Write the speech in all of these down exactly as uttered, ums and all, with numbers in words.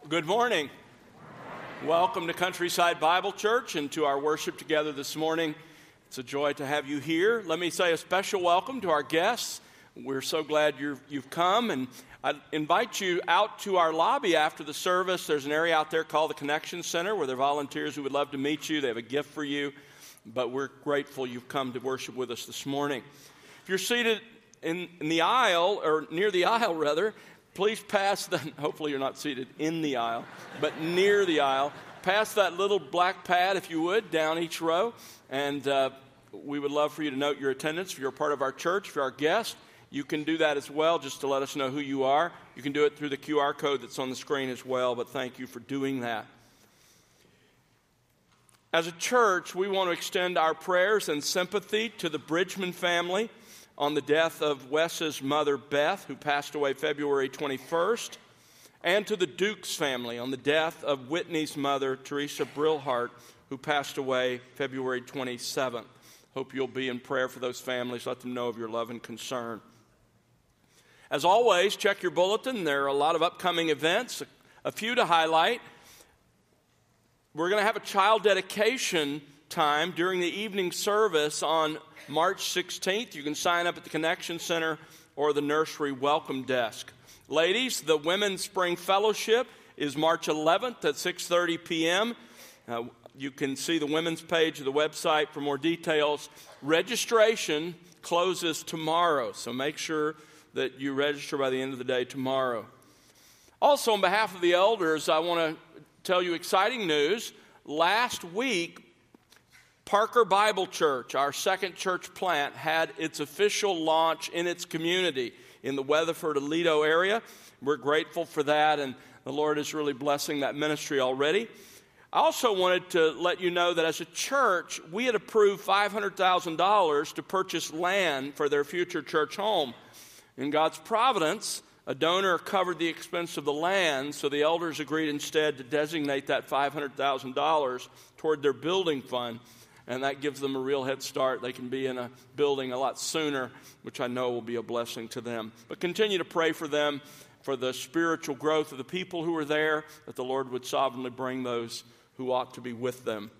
Good morning. Welcome to Countryside Bible Church and to our worship together this morning. It's a joy to have you here. Let me say a special welcome to our guests. We're so glad you're, you've come, and I invite you out to our lobby after the service. There's an area out there called the Connection Center where there are volunteers who would love to meet you. They have a gift for you, but we're grateful you've come to worship with us this morning. If you're seated in, in the aisle, or near the aisle rather, please pass the, hopefully you're not seated in the aisle, but near the aisle. Pass that little black pad, if you would, down each row. And uh, we would love for you to note your attendance. If you're a part of our church, if you're our guest, you can do that as well, just to let us know who you are. You can do it through the Q R code that's on the screen as well, but thank you for doing that. As a church, we want to extend our prayers and sympathy to the Bridgman family on the death of Wes's mother, Beth, who passed away February twenty-first, and to the Dukes family on the death of Whitney's mother, Teresa Brillhart, who passed away February twenty-seventh. Hope you'll be in prayer for those families. Let them know of your love and concern. As always, check your bulletin. There are a lot of upcoming events, a few to highlight. We're going to have a child dedication time during the evening service on March sixteenth. You can sign up at the Connection Center or the nursery welcome desk. Ladies, the Women's Spring Fellowship is March eleventh at six thirty p.m. Uh, you can see the women's page of the website for more details. Registration closes tomorrow, so make sure that you register by the end of the day tomorrow. Also, on behalf of the elders, I want to tell you exciting news. Last week, Parker Bible Church, our second church plant, had its official launch in its community in the Weatherford, Aledo area. We're grateful for that, and the Lord is really blessing that ministry already. I also wanted to let you know that as a church, we had approved five hundred thousand dollars to purchase land for their future church home. In God's providence, a donor covered the expense of the land, so the elders agreed instead to designate that five hundred thousand dollars toward their building fund. And that gives them a real head start. They can be in a building a lot sooner, which I know will be a blessing to them. But continue to pray for them, for the spiritual growth of the people who are there, that the Lord would sovereignly bring those who ought to be with them.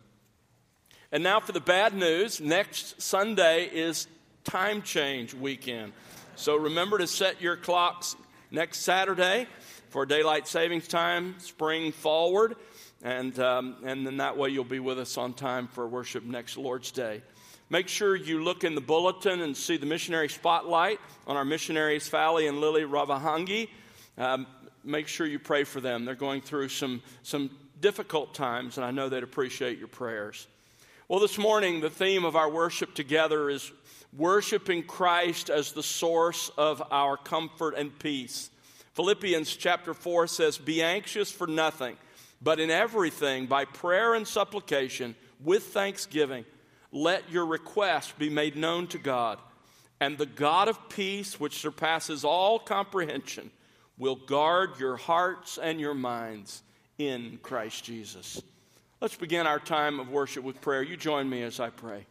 And now for the bad news. Next Sunday is time change weekend. So remember to set your clocks next Saturday for daylight savings time, spring forward. And um, and then that way you'll be with us on time for worship next Lord's Day. Make sure you look in the bulletin and see the missionary spotlight on our missionaries, Fali and Lily Ravahangi. Um, make sure you pray for them. They're going through some, some difficult times, and I know they'd appreciate your prayers. Well, this morning, the theme of our worship together is worshiping Christ as the source of our comfort and peace. Philippians chapter four says, "Be anxious for nothing, but in everything, by prayer and supplication, with thanksgiving, let your requests be made known to God. And the God of peace, which surpasses all comprehension, will guard your hearts and your minds in Christ Jesus." Let's begin our time of worship with prayer. You join me as I pray.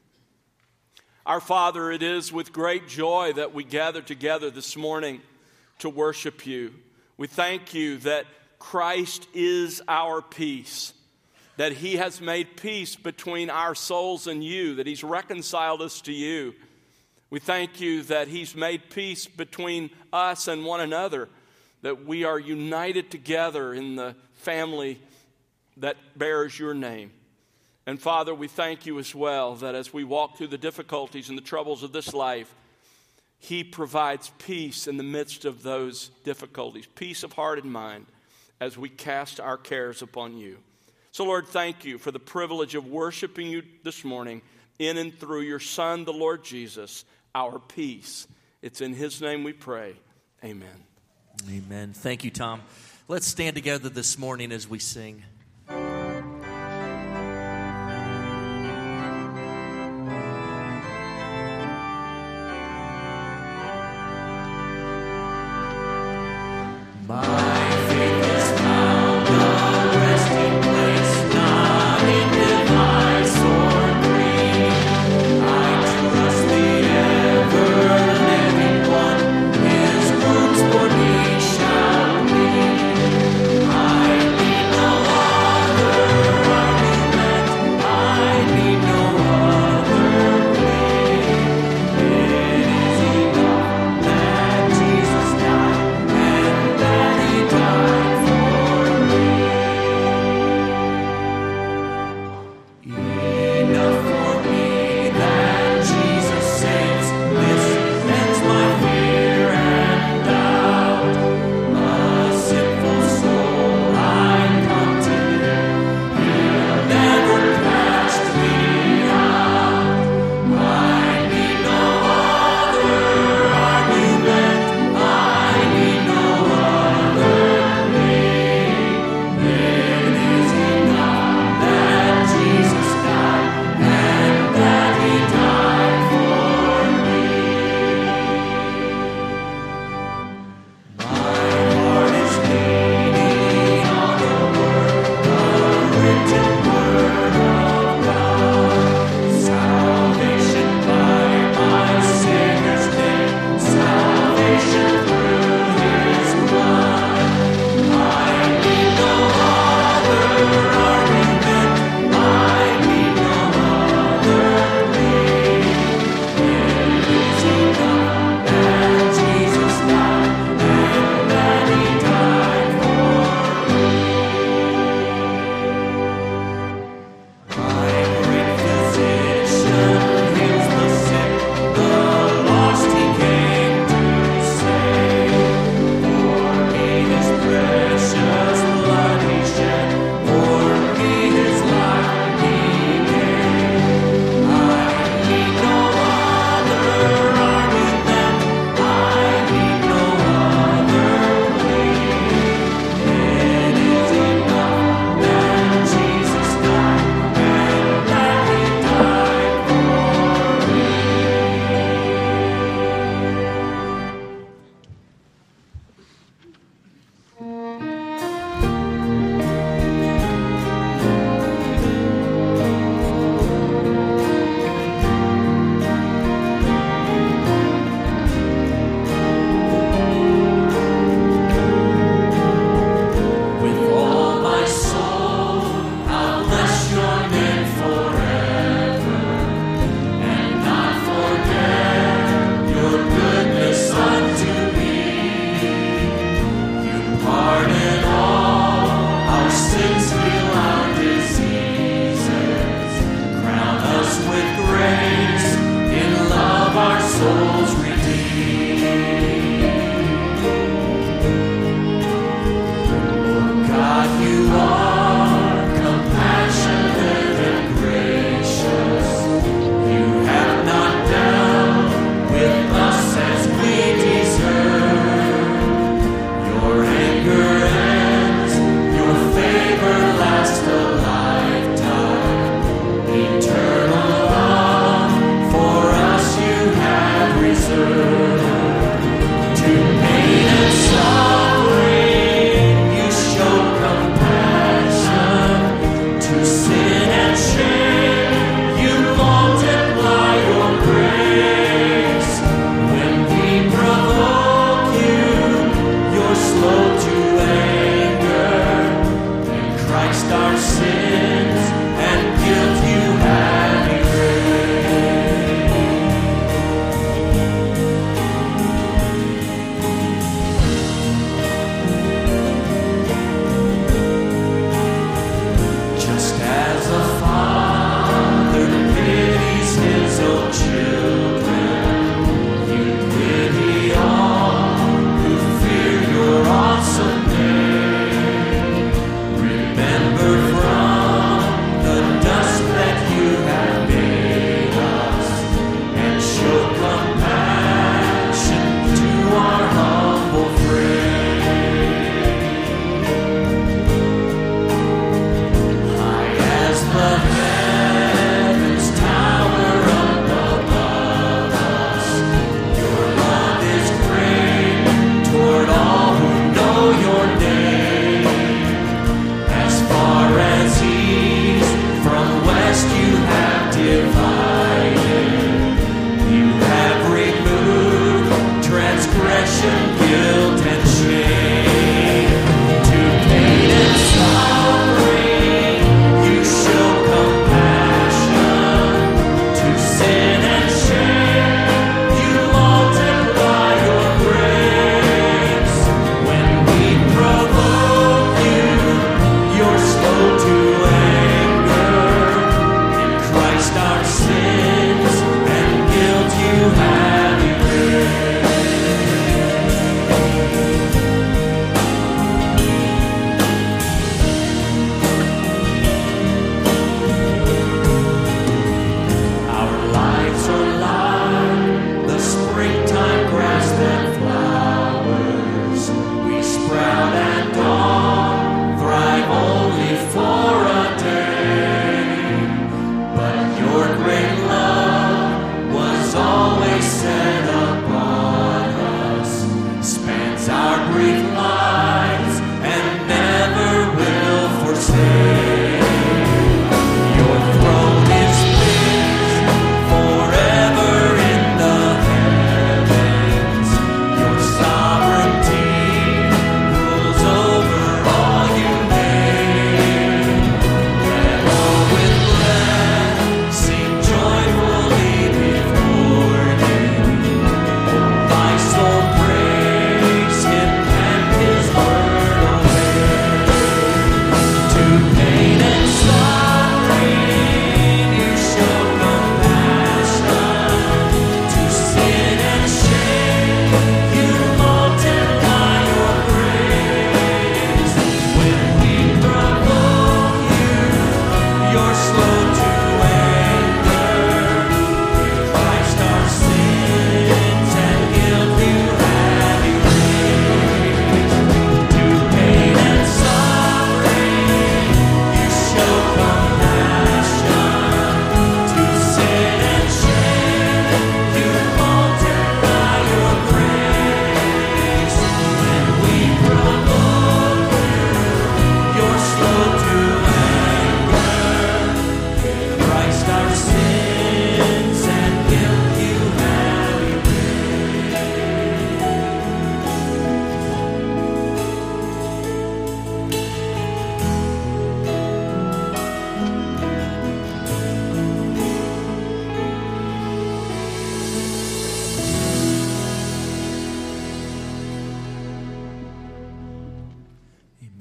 Our Father, it is with great joy that we gather together this morning to worship you. We thank you that Christ is our peace, that he has made peace between our souls and you, that he's reconciled us to you. We thank you that he's made peace between us and one another, that we are united together in the family that bears your name. And Father, we thank you as well that as we walk through the difficulties and the troubles of this life, he provides peace in the midst of those difficulties, peace of heart and mind, as we cast our cares upon you. So, Lord, thank you for the privilege of worshiping you this morning in and through your Son, the Lord Jesus, our peace. It's in his name we pray. Amen. Amen. Thank you, Tom. Let's stand together this morning as we sing. I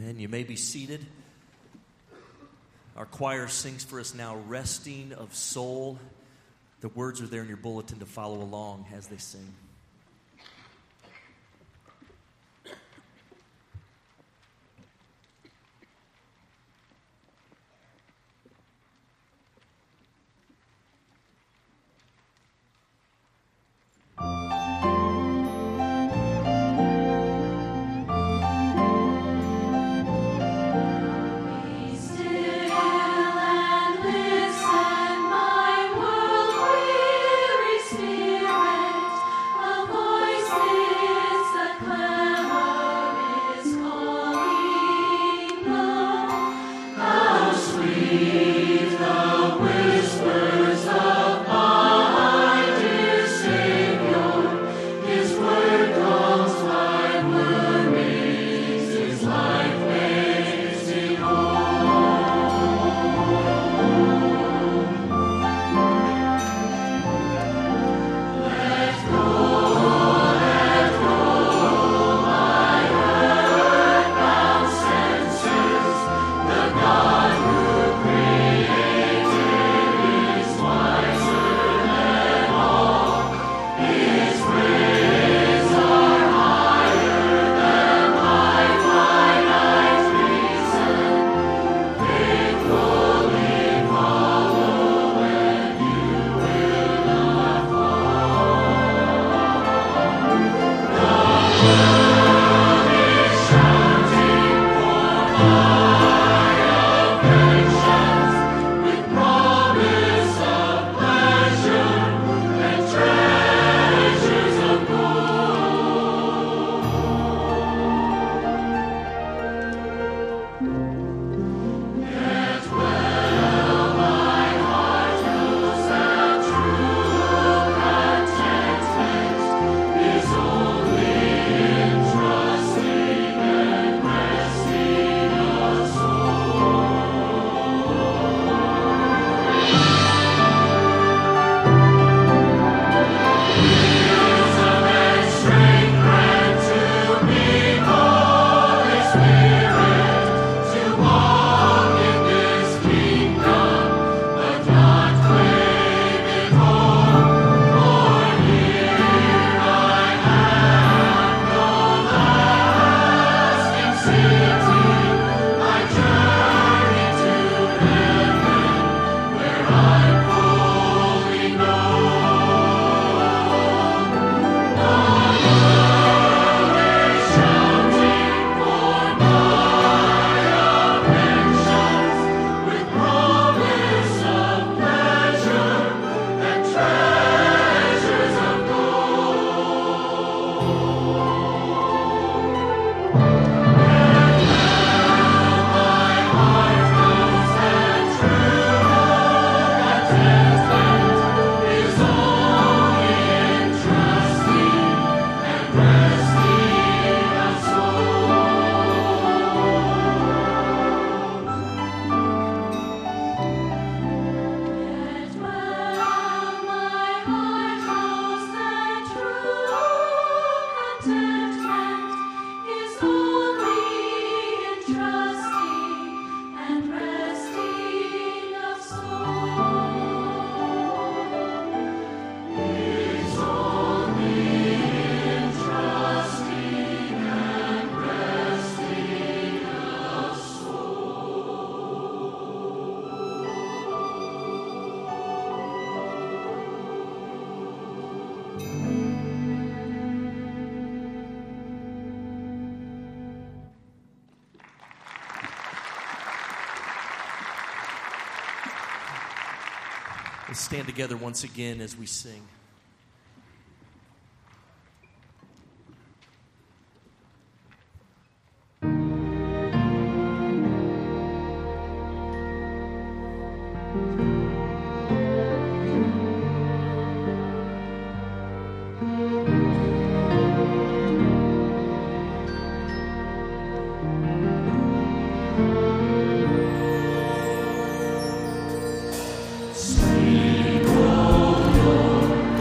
Amen. You may be seated. Our choir sings for us now, Resting of Soul. The words are there in your bulletin to follow along as they sing. Let's stand together once again as we sing. Speak, O Lord.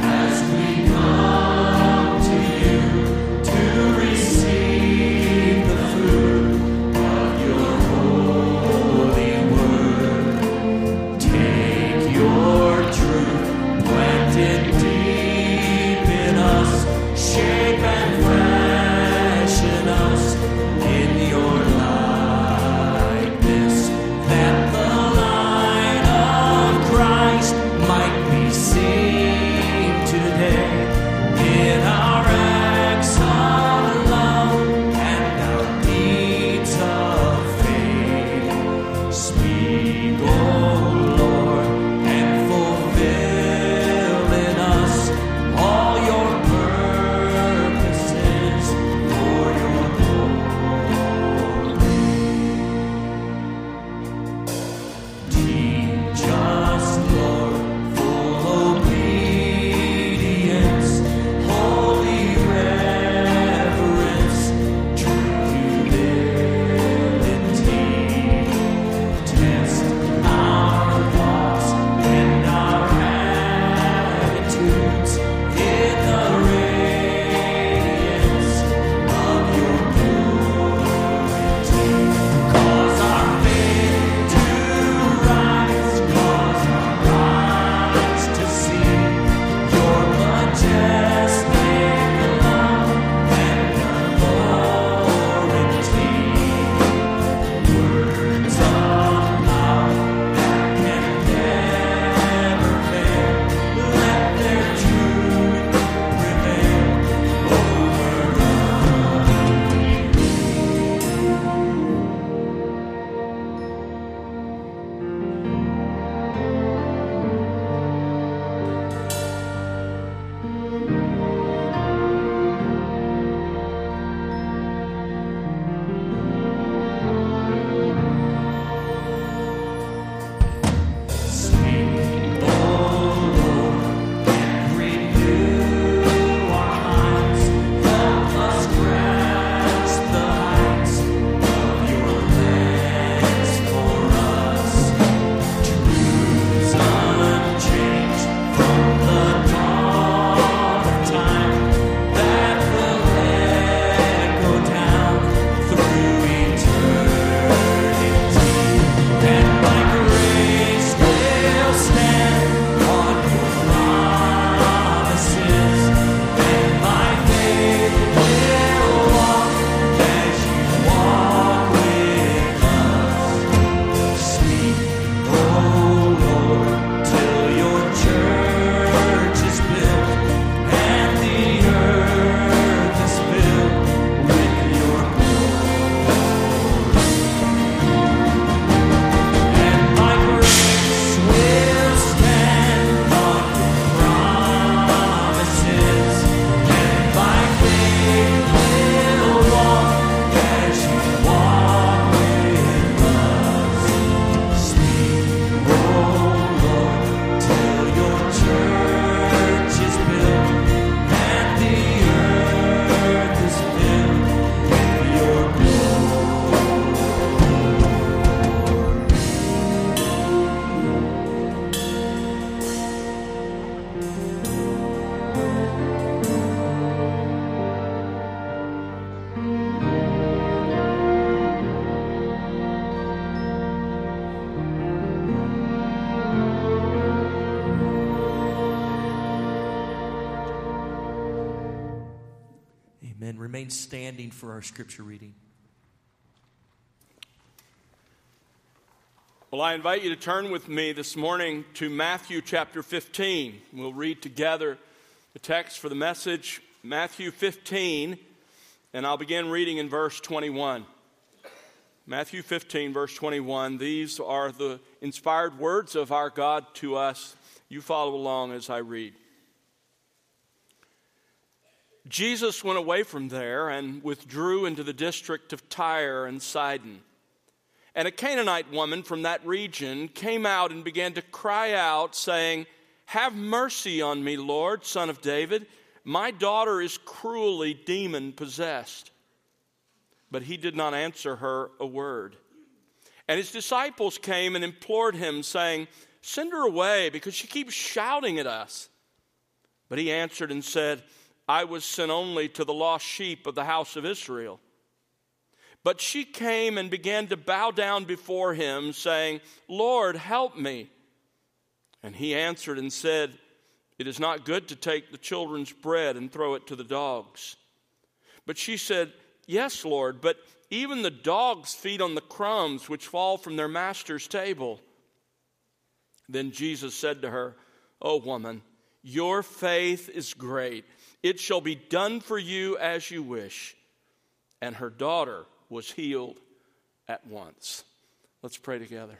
remain standing for our scripture reading. Well, I invite you to turn with me this morning to Matthew chapter fifteen. We'll read together the text for the message, Matthew fifteen, and I'll begin reading in verse twenty-one. Matthew fifteen, verse twenty-one. These are the inspired words of our God to us. You follow along as I read. Jesus went away from there and withdrew into the district of Tyre and Sidon. And a Canaanite woman from that region came out and began to cry out, saying, "Have mercy on me, Lord, Son of David. My daughter is cruelly demon-possessed." But he did not answer her a word. And his disciples came and implored him, saying, "Send her away, because she keeps shouting at us." But he answered and said, "I was sent only to the lost sheep of the house of Israel." But she came and began to bow down before him, saying, "Lord, help me." And he answered and said, "It is not good to take the children's bread and throw it to the dogs." But she said, "Yes, Lord, but even the dogs feed on the crumbs which fall from their master's table." Then Jesus said to her, "O woman, your faith is great. It shall be done for you as you wish." And her daughter was healed at once. Let's pray together.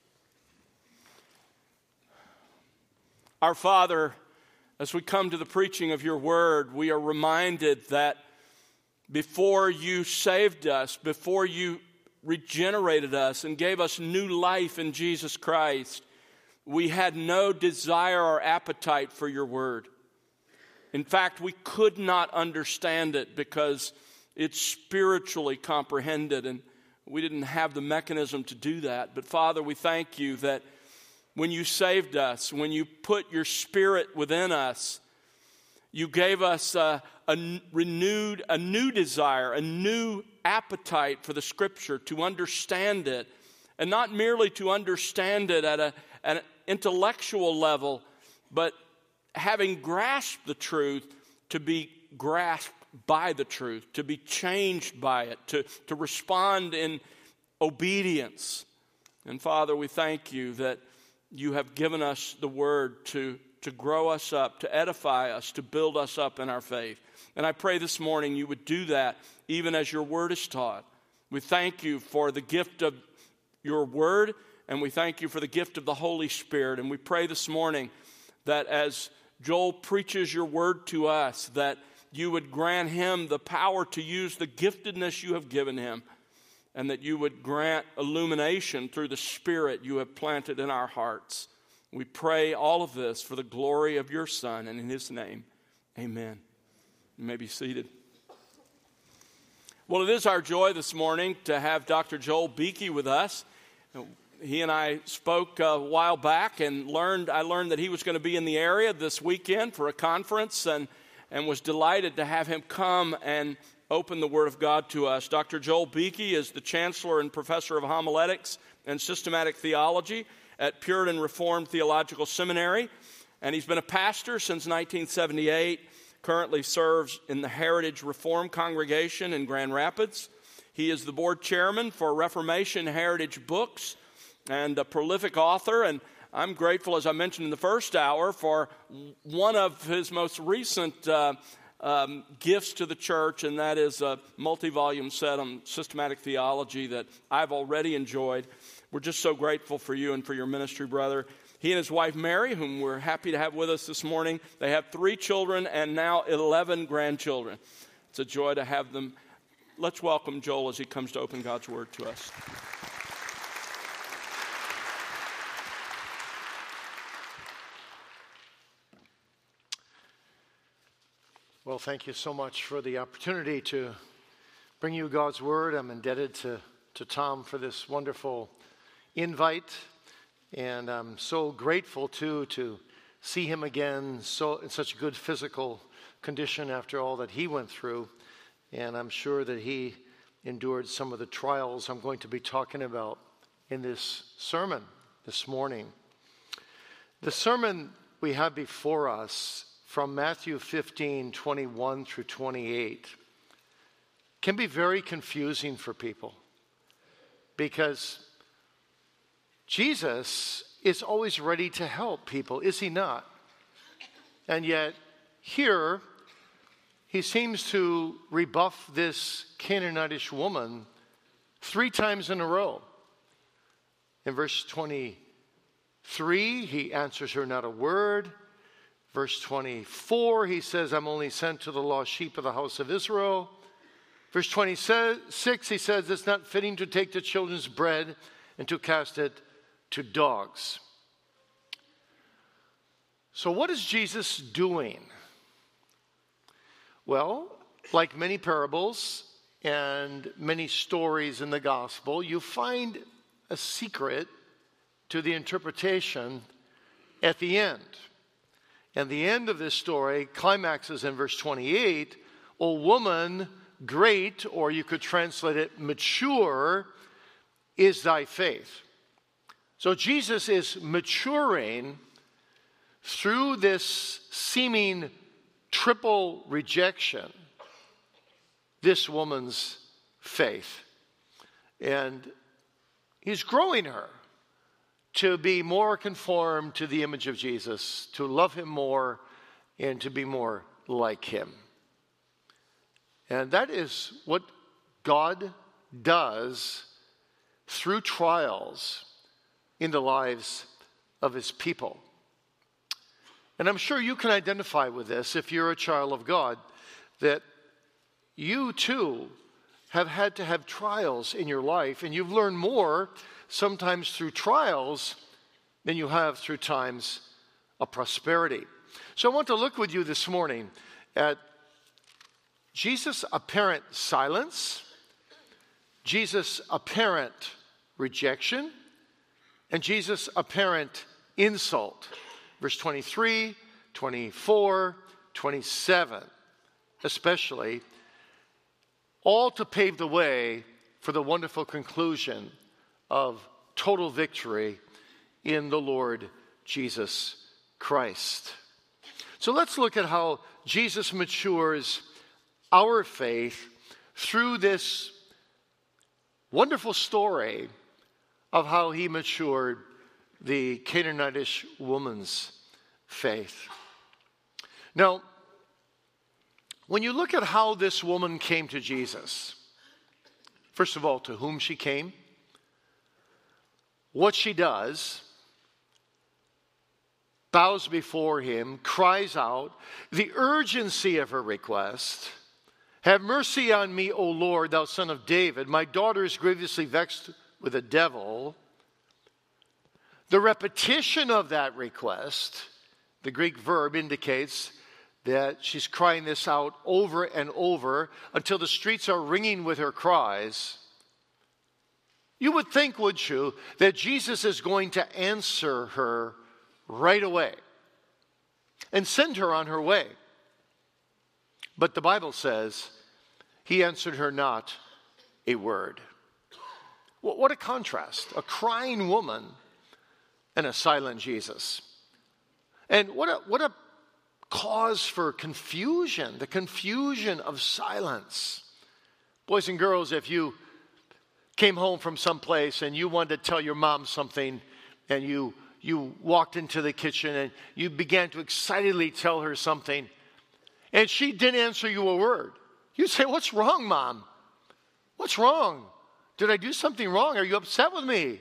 Our Father, as we come to the preaching of your word, we are reminded that before you saved us, before you regenerated us and gave us new life in Jesus Christ, we had no desire or appetite for your word. In fact, we could not understand it because it's spiritually comprehended, and we didn't have the mechanism to do that. But Father, we thank you that when you saved us, when you put your Spirit within us, you gave us a, a renewed, a new desire, a new appetite for the Scripture, to understand it, and not merely to understand it at, a, at an intellectual level, but having grasped the truth, to be grasped by the truth, to be changed by it, to, to respond in obedience. And Father, we thank you that you have given us the word to, to grow us up, to edify us, to build us up in our faith. And I pray this morning you would do that even as your word is taught. We thank you for the gift of your word, and we thank you for the gift of the Holy Spirit. And we pray this morning that as Joel preaches your word to us, that you would grant him the power to use the giftedness you have given him, and that you would grant illumination through the Spirit you have planted in our hearts. We pray all of this for the glory of your Son, and in his name, amen. You may be seated. Well, it is our joy this morning to have Doctor Joel Beeke with us. He and I spoke a while back and learned. I learned that he was going to be in the area this weekend for a conference, and and was delighted to have him come and open the Word of God to us. Doctor Joel Beeke is the Chancellor and Professor of Homiletics and Systematic Theology at Puritan Reformed Theological Seminary, and he's been a pastor since nineteen seventy-eight, currently serves in the Heritage Reformed Congregation in Grand Rapids. He is the board chairman for Reformation Heritage Books and a prolific author, and I'm grateful, as I mentioned in the first hour, for one of his most recent uh, um, gifts to the church, and that is a multi-volume set on systematic theology that I've already enjoyed. We're just so grateful for you and for your ministry, brother. He and his wife, Mary, whom we're happy to have with us this morning, they have three children and now eleven grandchildren. It's a joy to have them. Let's welcome Joel as he comes to open God's Word to us. Well, thank you so much for the opportunity to bring you God's Word. I'm indebted to, to Tom for this wonderful invite, and I'm so grateful, too, to see him again so in such good physical condition after all that he went through, and I'm sure that he endured some of the trials I'm going to be talking about in this sermon this morning. The sermon we have before us from Matthew fifteen, twenty-one through twenty-eight can be very confusing for people, because Jesus is always ready to help people, is he not? And yet, here, he seems to rebuff this Canaanitish woman three times in a row. In verse twenty-three, he answers her not a word. Verse twenty-four, he says, I'm only sent to the lost sheep of the house of Israel. Verse twenty-six, he says, it's not fitting to take the children's bread and to cast it to dogs. So what is Jesus doing? Well, like many parables and many stories in the gospel, you find a secret to the interpretation at the end. And the end of this story climaxes in verse twenty-eight. O woman, great, or you could translate it, mature, is thy faith. So Jesus is maturing through this seeming triple rejection, this woman's faith. And he's growing her to be more conformed to the image of Jesus, to love him more, and to be more like him. And that is what God does through trials in the lives of his people. And I'm sure you can identify with this if you're a child of God, that you too have had to have trials in your life, and you've learned more sometimes through trials than you have through times of prosperity. So I want to look with you this morning at Jesus' apparent silence, Jesus' apparent rejection, and Jesus' apparent insult. Verse twenty-three, twenty-four, twenty-seven, especially, all to pave the way for the wonderful conclusion of total victory in the Lord Jesus Christ. So let's look at how Jesus matures our faith through this wonderful story of how he matured the Canaanitish woman's faith. Now, when you look at how this woman came to Jesus, first of all, to whom she came, what she does, bows before him, cries out, the urgency of her request, have mercy on me, O Lord, thou son of David. My daughter is grievously vexed with a devil. The repetition of that request, the Greek verb indicates that she's crying this out over and over until the streets are ringing with her cries. You would think, would you, that Jesus is going to answer her right away and send her on her way. But the Bible says he answered her not a word. What a contrast. A crying woman and a silent Jesus. And what a, what a cause for confusion, the confusion of silence. Boys and girls, if you came home from someplace and you wanted to tell your mom something, and you, you walked into the kitchen and you began to excitedly tell her something, and she didn't answer you a word, you'd say, what's wrong, Mom? What's wrong? Did I do something wrong? Are you upset with me?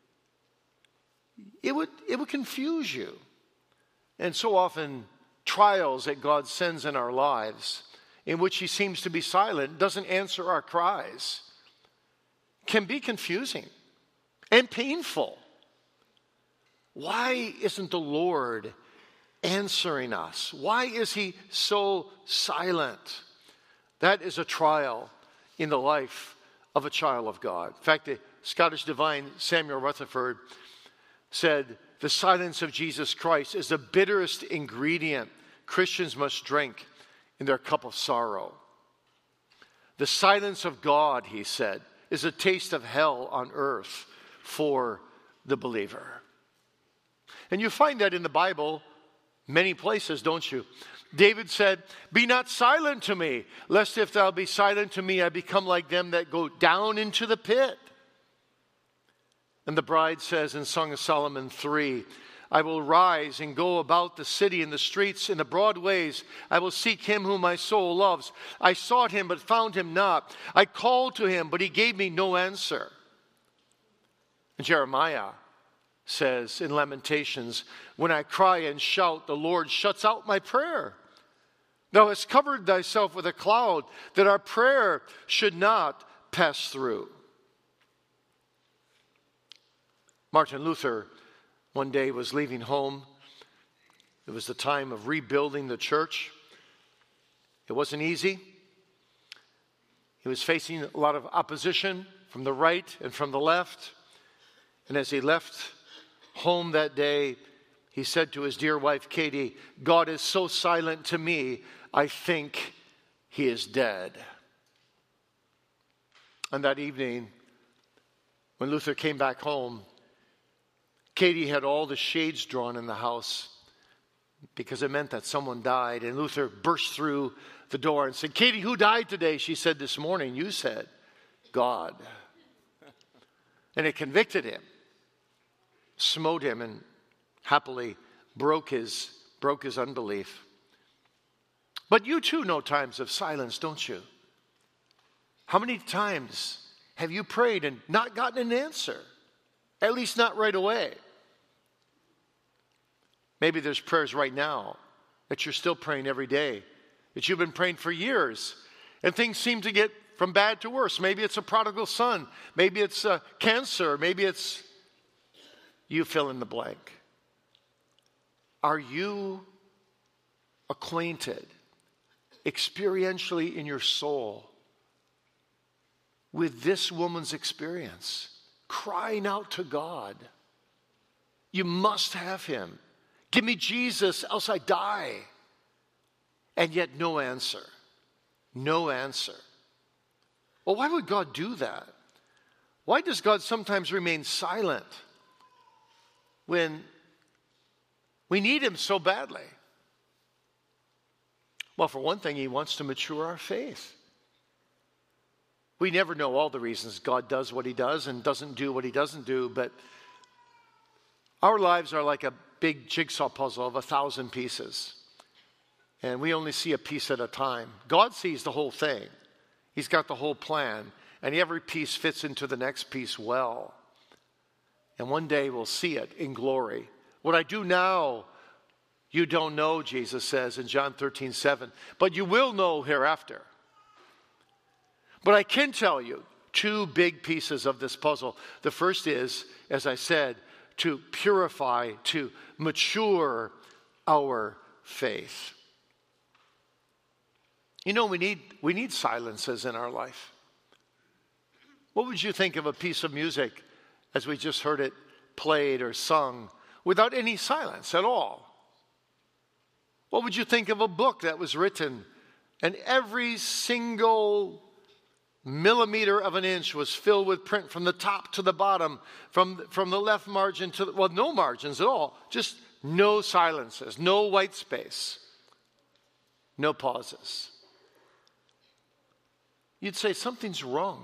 It would, it would confuse you. And so often, trials that God sends in our lives, in which he seems to be silent, doesn't answer our cries, can be confusing and painful. Why isn't the Lord answering us? Why is he so silent? That is a trial in the life of a child of God. In fact, the Scottish divine Samuel Rutherford said, the silence of Jesus Christ is the bitterest ingredient Christians must drink in their cup of sorrow. The silence of God, he said, is a taste of hell on earth for the believer. And you find that in the Bible many places, don't you? David said, "Be not silent to me, lest if thou be silent to me, I become like them that go down into the pit." And the bride says in Song of Solomon three, "I will rise and go about the city in the streets, in the broad ways. I will seek him whom my soul loves. I sought him, but found him not. I called to him, but he gave me no answer." And Jeremiah says in Lamentations, "When I cry and shout, the Lord shuts out my prayer. Thou hast covered thyself with a cloud, that our prayer should not pass through." Martin Luther one day was leaving home. It was the time of rebuilding the church. It wasn't easy. He was facing a lot of opposition from the right and from the left. And as he left home that day, he said to his dear wife, Katie, "God is so silent to me, I think he is dead." And that evening, when Luther came back home, Katie had all the shades drawn in the house because it meant that someone died. And Luther burst through the door and said, "Katie, who died today?" She said, "This morning." "You said, God." And it convicted him, smote him, and happily broke his, broke his unbelief. But you too know times of silence, don't you? How many times have you prayed and not gotten an answer? At least not right away. Maybe there's prayers right now that you're still praying every day, that you've been praying for years, and things seem to get from bad to worse. Maybe it's a prodigal son. Maybe it's uh, cancer. Maybe it's, you fill in the blank. Are you acquainted experientially in your soul with this woman's experience, crying out to God? You must have him. Give me Jesus, else I die. And yet no answer. No answer. Well, why would God do that? Why does God sometimes remain silent when we need him so badly? Well, for one thing, he wants to mature our faith. We never know all the reasons God does what he does and doesn't do what he doesn't do, but our lives are like a big jigsaw puzzle of a thousand pieces. And we only see a piece at a time. God sees the whole thing. He's got the whole plan. And every piece fits into the next piece well. And one day we'll see it in glory. What I do now, you don't know, Jesus says in John thirteen seven. But you will know hereafter. But I can tell you two big pieces of this puzzle. The first is, as I said, to purify, to mature our faith. You know, we need, we need silences in our life. What would you think of a piece of music as we just heard it played or sung without any silence at all? What would you think of a book that was written and every single millimeter of an inch was filled with print from the top to the bottom, from, from the left margin to the, well, no margins at all, just no silences, no white space, no pauses? You'd say something's wrong.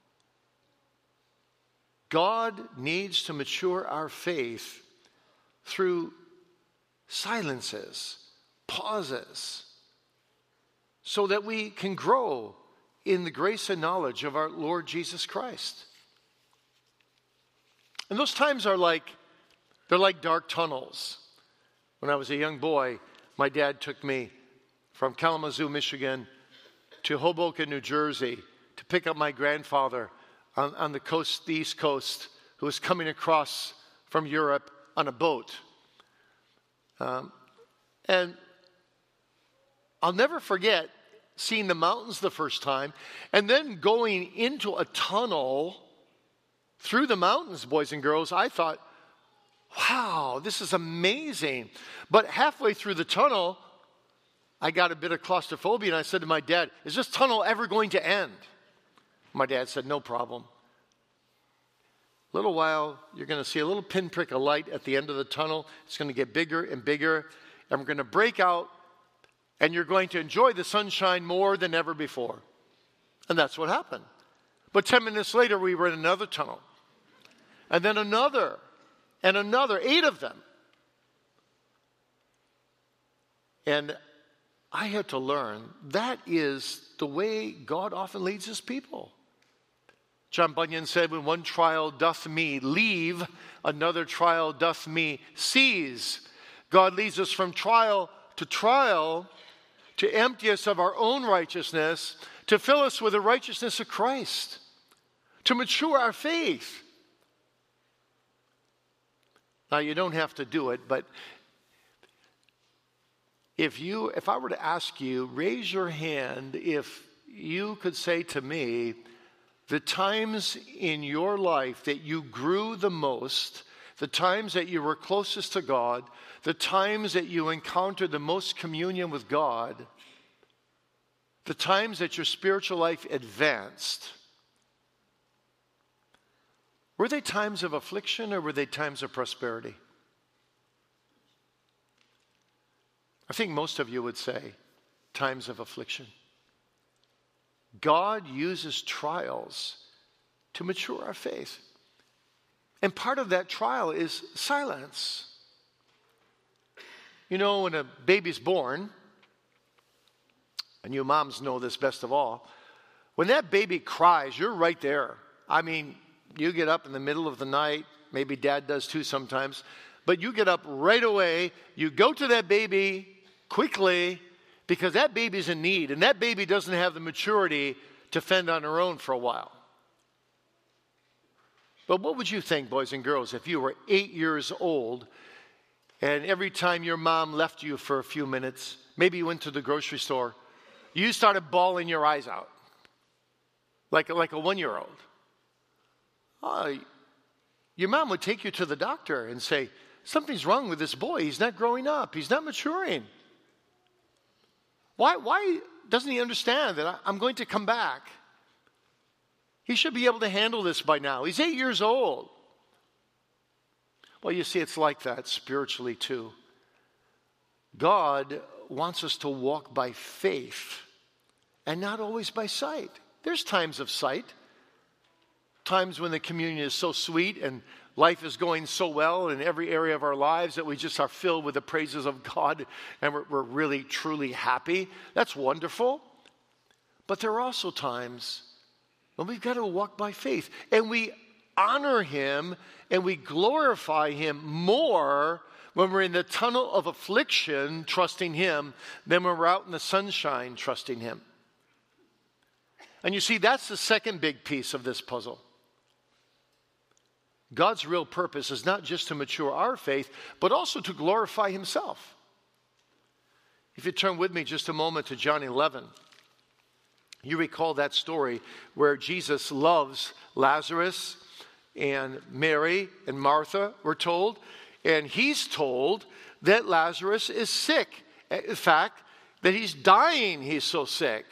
God needs to mature our faith through silences, pauses, so that we can grow in the grace and knowledge of our Lord Jesus Christ. And those times are like, they're like dark tunnels. When I was a young boy, my dad took me from Kalamazoo, Michigan, to Hoboken, New Jersey, to pick up my grandfather on, on the coast, the East Coast, who was coming across from Europe on a boat. Um, and I'll never forget seeing the mountains the first time, and then going into a tunnel through the mountains, boys and girls. I thought, wow, this is amazing. But halfway through the tunnel, I got a bit of claustrophobia, and I said to my dad, "Is this tunnel ever going to end?" My dad said, "No problem. A little while, you're going to see a little pinprick of light at the end of the tunnel. It's going to get bigger and bigger, and we're going to break out And you're going to enjoy the sunshine more than ever before. And that's what happened. But ten minutes later, we were in another tunnel. And then another, and another, eight of them. And I had to learn that is the way God often leads his people. John Bunyan said, when one trial doth me leave, another trial doth me seize. God leads us from trial to trial to empty us of our own righteousness, to fill us with the righteousness of Christ, to mature our faith. Now, you don't have to do it, but if you, if I were to ask you, raise your hand if you could say to me, the times in your life that you grew the most, the times that you were closest to God, the times that you encountered the most communion with God, the times that your spiritual life advanced, were they times of affliction or were they times of prosperity? I think most of you would say times of affliction. God uses trials to mature our faith. And part of that trial is silence. You know, when a baby's born, and you moms know this best of all, when that baby cries, you're right there. I mean, you get up in the middle of the night, maybe dad does too sometimes, but you get up right away, you go to that baby quickly, because that baby's in need, and that baby doesn't have the maturity to fend on her own for a while. But what would you think, boys and girls, if you were eight years old, and every time your mom left you for a few minutes, maybe you went to the grocery store, you started bawling your eyes out, like, like a one-year-old. Uh, your mom would take you to the doctor and say, something's wrong with this boy. He's not growing up. He's not maturing. Why, why doesn't he understand that I, I'm going to come back? He should be able to handle this by now. He's eight years old. Well, you see, it's like that spiritually too. God wants us to walk by faith and not always by sight. There's times of sight, times when the communion is so sweet and life is going so well in every area of our lives that we just are filled with the praises of God and we're, we're really, truly happy. That's wonderful. But there are also times when we've got to walk by faith and we honor him and we glorify him more when we're in the tunnel of affliction, trusting him, than when we're out in the sunshine, trusting him. And you see, that's the second big piece of this puzzle. God's real purpose is not just to mature our faith, but also to glorify himself. If you turn with me just a moment to John eleven, you recall that story where Jesus loves Lazarus and Mary and Martha, we're told, and he's told that Lazarus is sick. In fact, that he's dying, he's so sick.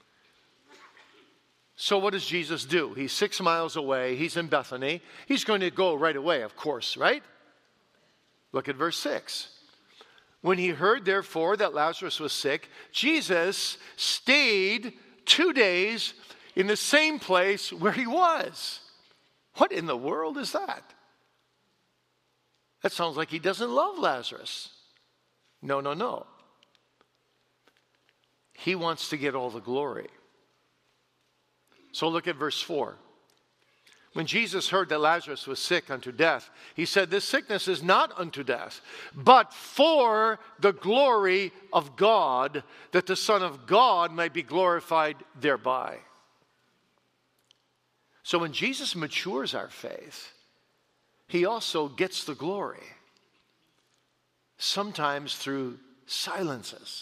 So what does Jesus do? He's six miles away. He's in Bethany. He's going to go right away, of course, right? Look at verse six. When he heard, therefore, that Lazarus was sick, Jesus stayed two days in the same place where he was. What in the world is that? That sounds like he doesn't love Lazarus. No, no, no. He wants to get all the glory. So look at verse four. When Jesus heard that Lazarus was sick unto death, he said, this sickness is not unto death, but for the glory of God, that the Son of God might be glorified thereby. So when Jesus matures our faith, he also gets the glory, sometimes through silences.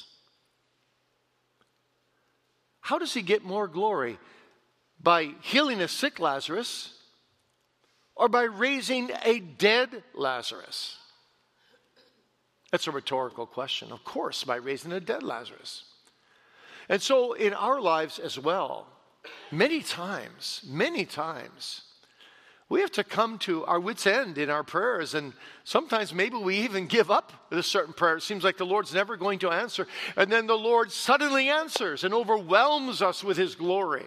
How does he get more glory? By healing a sick Lazarus or by raising a dead Lazarus? That's a rhetorical question. Of course, by raising a dead Lazarus. And so in our lives as well, many times, many times, We have to come to our wits' end in our prayers, and sometimes maybe we even give up at a certain prayer. It seems like the Lord's never going to answer, and then the Lord suddenly answers and overwhelms us with his glory.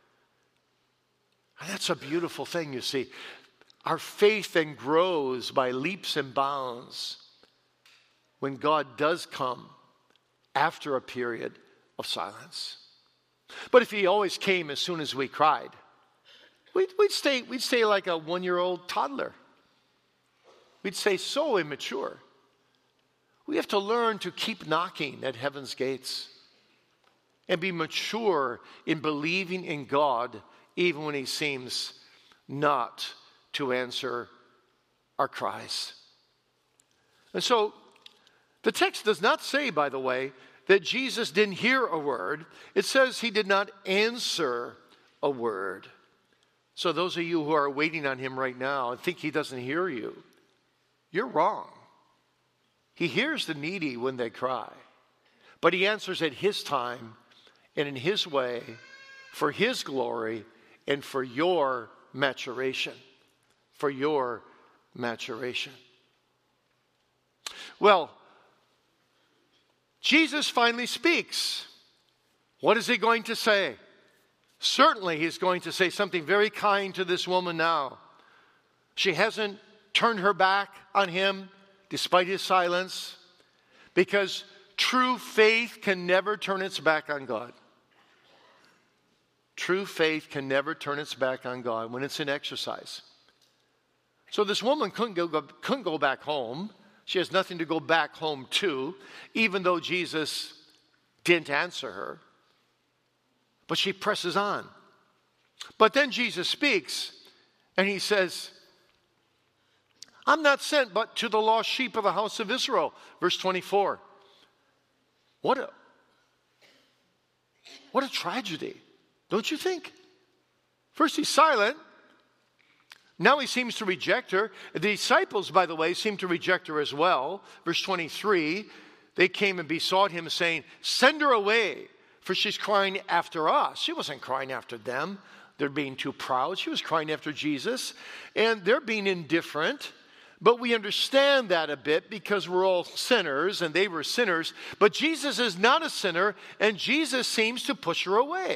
And that's a beautiful thing, you see. Our faith then grows by leaps and bounds when God does come after a period of silence. But if he always came as soon as we cried, We'd, we'd, stay, we'd stay like a one-year-old toddler. We'd stay so immature. We have to learn to keep knocking at heaven's gates and be mature in believing in God even when he seems not to answer our cries. And so the text does not say, by the way, that Jesus didn't hear a word. It says he did not answer a word. So those of you who are waiting on him right now and think he doesn't hear you, you're wrong. He hears the needy when they cry, but he answers at his time and in his way for his glory and for your maturation, for your maturation. Well, Jesus finally speaks. What is he going to say? Certainly he's going to say something very kind to this woman now. She hasn't turned her back on him despite his silence, because true faith can never turn its back on God. True faith can never turn its back on God when it's in exercise. So this woman couldn't go, couldn't go back home. She has nothing to go back home to, even though Jesus didn't answer her. But she presses on. But then Jesus speaks, and he says, I'm not sent but to the lost sheep of the house of Israel. Verse twenty-four. What a, what a tragedy, don't you think? First he's silent. Now he seems to reject her. The disciples, by the way, seem to reject her as well. Verse twenty-three, they came and besought him, saying, send her away, for she's crying after us. She wasn't crying after them. They're being too proud. She was crying after Jesus. And they're being indifferent. But we understand that a bit because we're all sinners and they were sinners. But Jesus is not a sinner, and Jesus seems to push her away.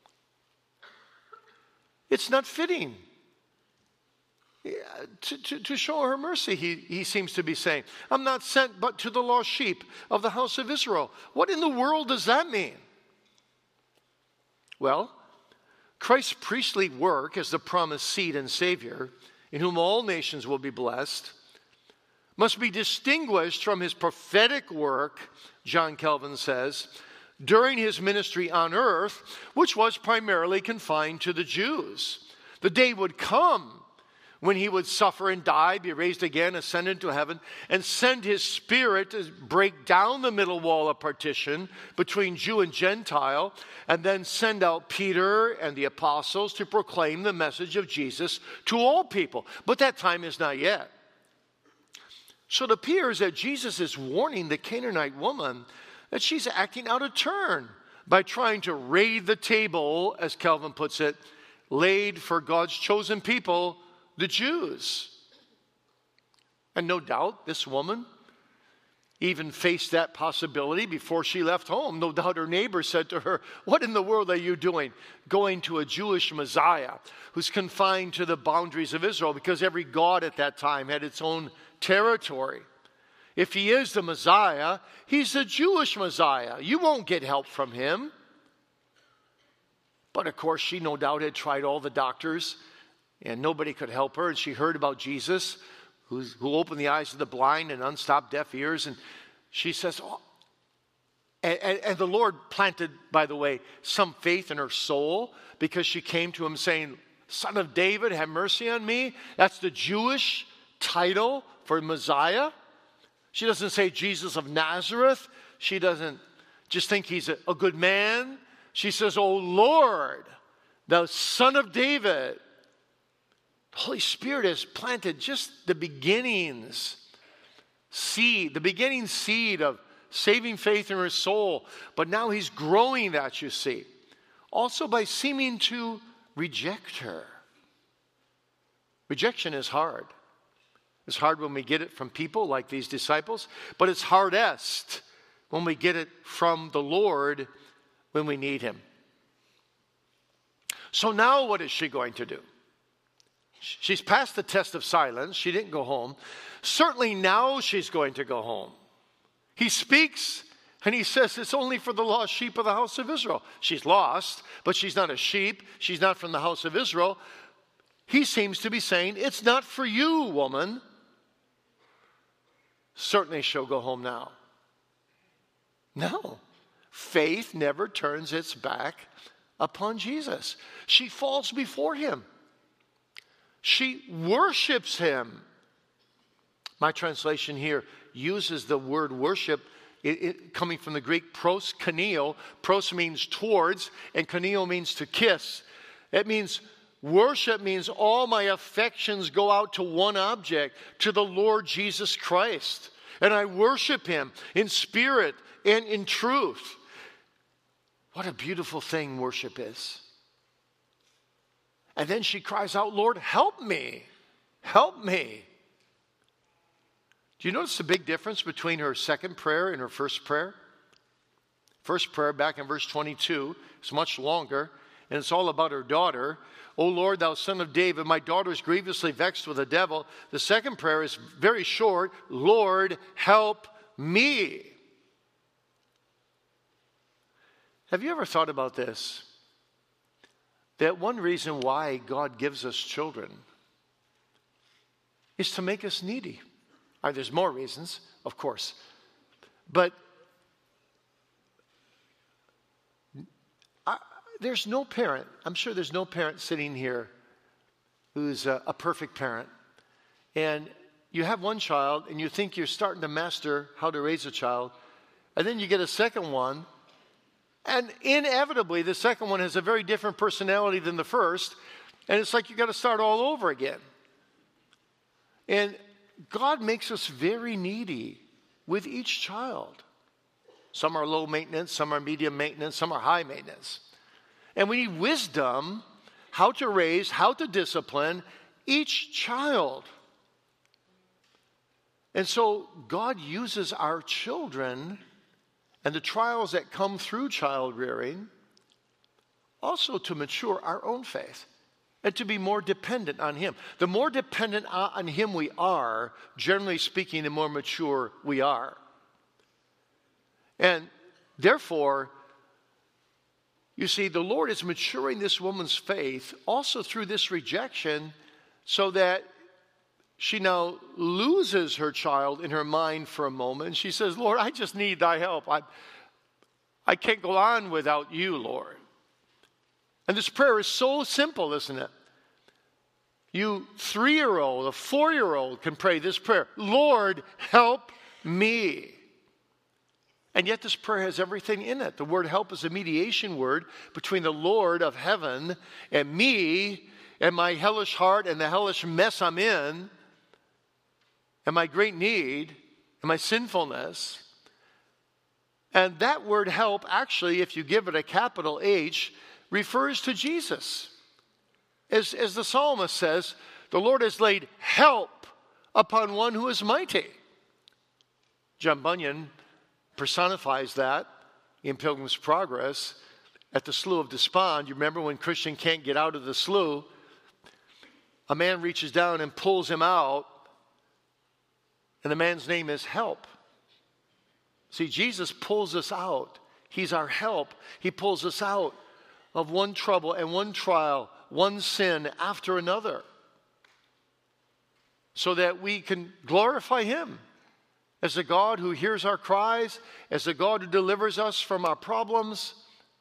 It's not fitting. Yeah, to, to, to show her mercy, he, he seems to be saying. I'm not sent but to the lost sheep of the house of Israel. What in the world does that mean? Well, Christ's priestly work as the promised seed and Savior, in whom all nations will be blessed, must be distinguished from his prophetic work, John Calvin says, during his ministry on earth, which was primarily confined to the Jews. The day would come when he would suffer and die, be raised again, ascend into heaven, and send his Spirit to break down the middle wall of partition between Jew and Gentile, and then send out Peter and the apostles to proclaim the message of Jesus to all people. But that time is not yet. So it appears that Jesus is warning the Canaanite woman that she's acting out of turn by trying to raid the table, as Calvin puts it, laid for God's chosen people, the Jews. And no doubt this woman even faced that possibility before she left home. No doubt her neighbor said to her, what in the world are you doing going to a Jewish Messiah who's confined to the boundaries of Israel? Because every god at that time had its own territory. If he is the Messiah, he's the Jewish Messiah. You won't get help from him. But of course, she no doubt had tried all the doctors and nobody could help her. And she heard about Jesus, who's, who opened the eyes of the blind and unstopped deaf ears. And she says, oh. and, and, and the Lord planted, by the way, some faith in her soul because she came to him saying, Son of David, have mercy on me. That's the Jewish title for Messiah. She doesn't say Jesus of Nazareth. She doesn't just think he's a, a good man. She says, oh Lord, the Son of David. The Holy Spirit has planted just the beginnings, seed, the beginning seed of saving faith in her soul. But now he's growing that, you see. Also by seeming to reject her. Rejection is hard. It's hard when we get it from people like these disciples, but it's hardest when we get it from the Lord when we need him. So now what is she going to do? She's passed the test of silence. She didn't go home. Certainly now she's going to go home. He speaks and he says it's only for the lost sheep of the house of Israel. She's lost, but she's not a sheep. She's not from the house of Israel. He seems to be saying, it's not for you, woman. Certainly she'll go home now. No. Faith never turns its back upon Jesus. She falls before him. She worships him. My translation here uses the word worship it, it, coming from the Greek proskuneo. Pros means towards, and kuneo means to kiss. It means worship means all my affections go out to one object, to the Lord Jesus Christ. And I worship him in spirit and in truth. What a beautiful thing worship is. And then she cries out, Lord, help me. Help me. Do you notice the big difference between her second prayer and her first prayer? First prayer, back in verse twenty-two, is much longer, and it's all about her daughter. O Lord, thou son of David, my daughter is grievously vexed with the devil. The second prayer is very short. Lord, help me. Have you ever thought about this? That one reason why God gives us children is to make us needy. Right, there's more reasons, of course. But I, there's no parent, I'm sure there's no parent sitting here who's a, a perfect parent. And you have one child and you think you're starting to master how to raise a child. And then you get a second one. And inevitably, the second one has a very different personality than the first. And it's like you got to start all over again. And God makes us very needy with each child. Some are low maintenance, some are medium maintenance, some are high maintenance. And we need wisdom, how to raise, how to discipline each child. And so God uses our children and the trials that come through child rearing also to mature our own faith and to be more dependent on him. The more dependent on him we are, generally speaking, the more mature we are. And therefore, you see, the Lord is maturing this woman's faith also through this rejection so that she now loses her child in her mind for a moment. She says, Lord, I just need thy help. I, I can't go on without you, Lord. And this prayer is so simple, isn't it? You three-year-old, a four-year-old can pray this prayer. Lord, help me. And yet this prayer has everything in it. The word help is a mediation word between the Lord of heaven and me and my hellish heart and the hellish mess I'm in and my great need and my sinfulness. And that word help, actually, if you give it a capital H, refers to Jesus. As, as the psalmist says, the Lord has laid help upon one who is mighty. John Bunyan personifies that in Pilgrim's Progress at the Slough of Despond. You remember when Christian can't get out of the slough, a man reaches down and pulls him out, and the man's name is Help. See, Jesus pulls us out. He's our help. He pulls us out of one trouble and one trial, one sin after another, so that we can glorify him as the God who hears our cries, as the God who delivers us from our problems.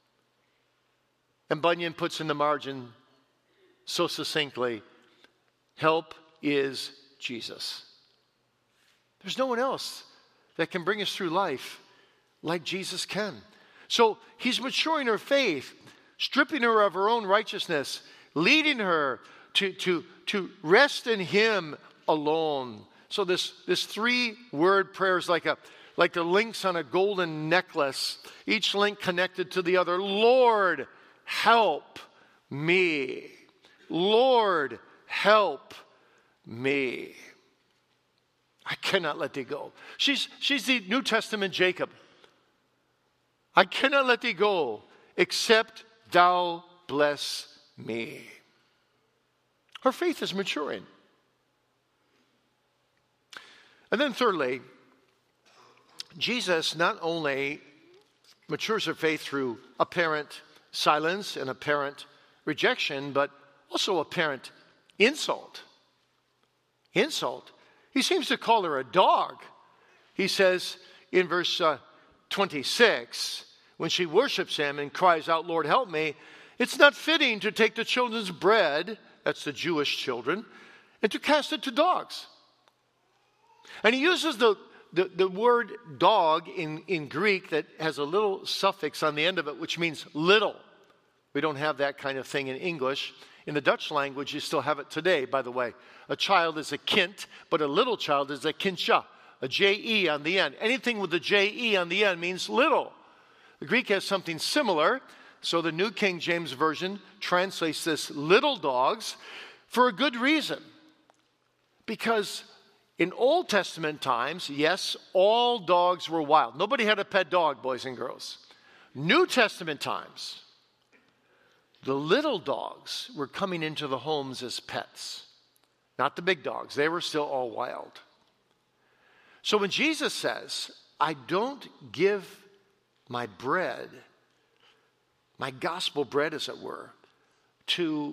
And Bunyan puts in the margin so succinctly, help is Jesus. There's no one else that can bring us through life like Jesus can. So he's maturing her faith, stripping her of her own righteousness, leading her to, to, to rest in him alone. So this, this three-word prayer is like, a, like the links on a golden necklace, each link connected to the other. Lord, help me. Lord, help me. I cannot let thee go. She's, she's the New Testament Jacob. I cannot let thee go except thou bless me. Her faith is maturing. And then thirdly, Jesus not only matures her faith through apparent silence and apparent rejection, but also apparent insult. Insult. He seems to call her a dog. He says in verse uh, twenty-six, when she worships him and cries out, Lord, help me, it's not fitting to take the children's bread, that's the Jewish children, and to cast it to dogs. And he uses the, the, the word dog in, in Greek that has a little suffix on the end of it, which means little. We don't have that kind of thing in English. In the Dutch language, you still have it today, by the way. A child is a kind, but a little child is a kindje, a J E on the end. Anything with a J E on the end means little. The Greek has something similar, so the New King James Version translates this little dogs for a good reason. Because in Old Testament times, yes, all dogs were wild. Nobody had a pet dog, boys and girls. New Testament times, the little dogs were coming into the homes as pets. Not the big dogs. They were still all wild. So when Jesus says, I don't give my bread, my gospel bread as it were, to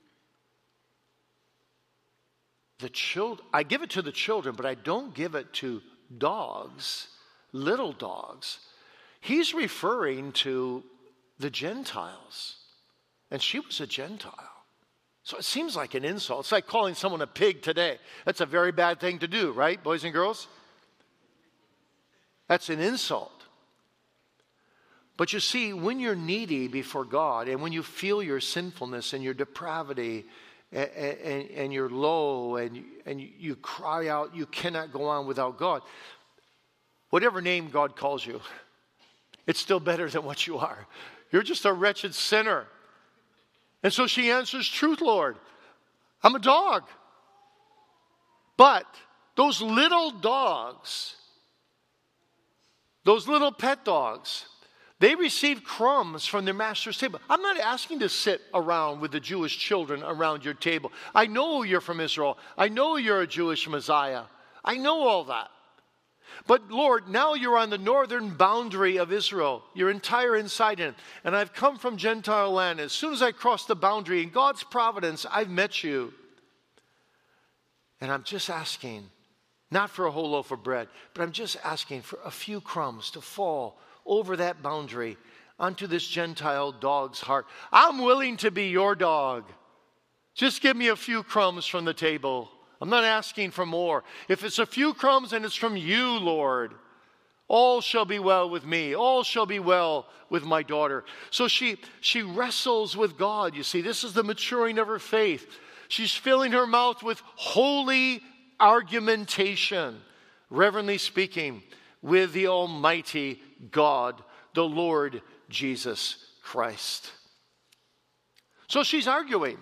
the children, I give it to the children, but I don't give it to dogs, little dogs. He's referring to the Gentiles. And she was a Gentile. So it seems like an insult. It's like calling someone a pig today. That's a very bad thing to do, right, boys and girls? That's an insult. But you see, when you're needy before God and when you feel your sinfulness and your depravity and, and, and you're low and, and you cry out, you cannot go on without God, whatever name God calls you, it's still better than what you are. You're just a wretched sinner. And so she answers, truth, Lord. I'm a dog. But those little dogs, those little pet dogs, they receive crumbs from their master's table. I'm not asking to sit around with the Jewish children around your table. I know you're from Israel. I know you're a Jewish Messiah. I know all that. But Lord, now you're on the northern boundary of Israel. Your entire inside in. And I've come from Gentile land. As soon as I cross the boundary, in God's providence, I've met you. And I'm just asking, not for a whole loaf of bread, but I'm just asking for a few crumbs to fall over that boundary onto this Gentile dog's heart. I'm willing to be your dog. Just give me a few crumbs from the table. I'm not asking for more. If it's a few crumbs and it's from you, Lord, all shall be well with me. All shall be well with my daughter. So she, she wrestles with God. You see, this is the maturing of her faith. She's filling her mouth with holy argumentation, reverently speaking, with the Almighty God, the Lord Jesus Christ. So she's arguing